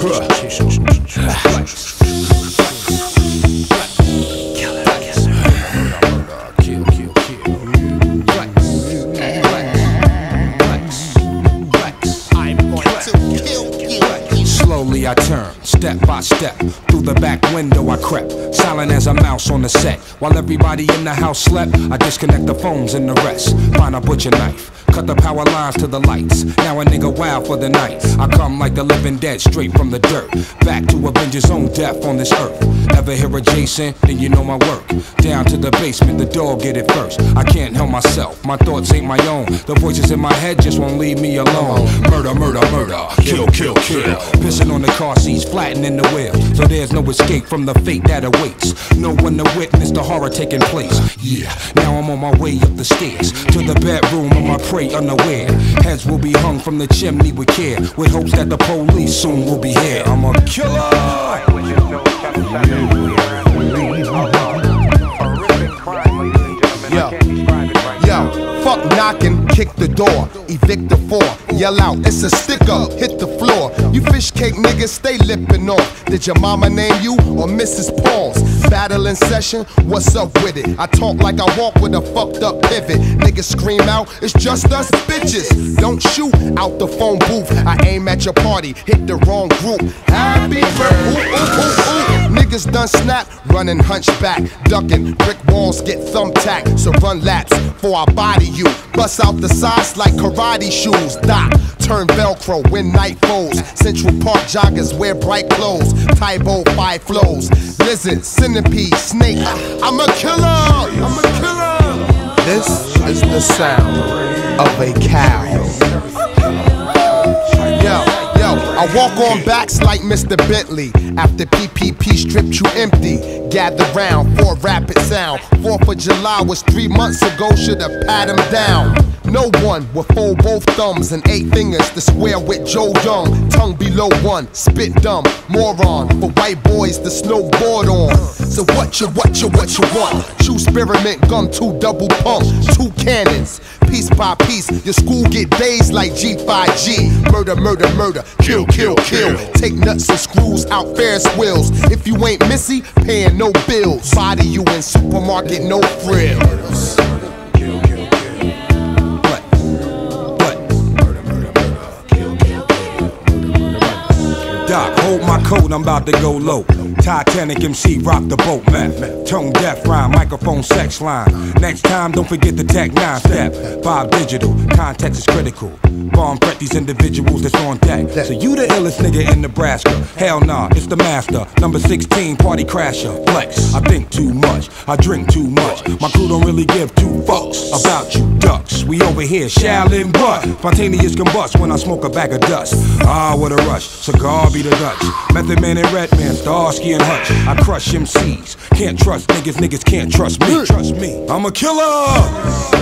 Slowly I turn, step by step. Through the back window I crept, silent as a mouse on the set. While everybody in the house slept, I disconnect the phones and the rest. Find a butcher knife, cut the power lines to the lights. Now a nigga wild for the night. I come like the living dead, straight from the dirt. Back to avenge his own death on this earth. Ever hear of Jason? Then you know my work. Down to the basement, the dog get it first. I can't help myself, my thoughts ain't my own. The voices in my head just won't leave me alone. Murder, murder, murder, kill, kill, kill. Pissing on the car seats, flattening the wheel. So there's no escape from the fate that awaits. No one to witness the horror taking place. Yeah, now I'm on my way up the stairs to the bedroom of my prey unaware. Heads will be hung from the chimney with care, with hopes that the police soon will be here. I'm a killer. Yo, fuck knocking, kick the door, evict the four, yell out, it's a stick up, hit the floor. You fish cake niggas, stay lippin' off. Did your mama name you or Mrs. Paul's? Battle in session, what's up with it? I talk like I walk with a fucked up pivot. Niggas scream out, it's just us bitches. Don't shoot out the phone booth. I aim at your party, hit the wrong group. Happy birthday. Niggas done snap, running hunchback, ducking, brick walls get thumbtacked. So run laps for I body you. Bust out the sides like karate shoes. Doc, turn Velcro when night falls. Central Park joggers wear bright clothes. Tybo 5 flows. Lizard, centipede, snake. I'm a killer. I'm a killer. This is the sound of a cow. I walk on backs like Mr. Bentley. After PPP stripped you empty. Gather round for a rapid sound. 4th of July was 3 months ago, should've pat him down. No one will fold both thumbs and 8 fingers to square with Joe Young. Tongue below one, spit dumb, moron. For white boys to snowboard on. So what you want? True spearmint gum, 2 double pump, 2 cannons. Piece by piece, your school get dazed like G5G. Murder, murder, murder, kill, kill, kill. Take nuts and screws out Ferris wheels. If you ain't Missy, paying no bills. Body you in supermarket, no frills. Doc, hold my coat, I'm about to go low. Titanic MC, rock the boat, man. Tone deaf rhyme, microphone sex line. Next time, don't forget the Tech 9 step. Bob Digital, context is critical. Bomb threat these individuals that's on deck. So you the illest nigga in Nebraska? Hell nah, it's the master. Number 16, party crasher. Flex, I think too much, I drink too much. My crew don't really give 2 fucks about you ducks. We over here, Shaolin butt. Spontaneous combust when I smoke a bag of dust. Ah, what a rush, cigar be the Dutch. Method Man and Redman, Starsky and Hutch. I crush MCs, can't trust niggas, niggas can't trust me. Trust me, I'm a killer.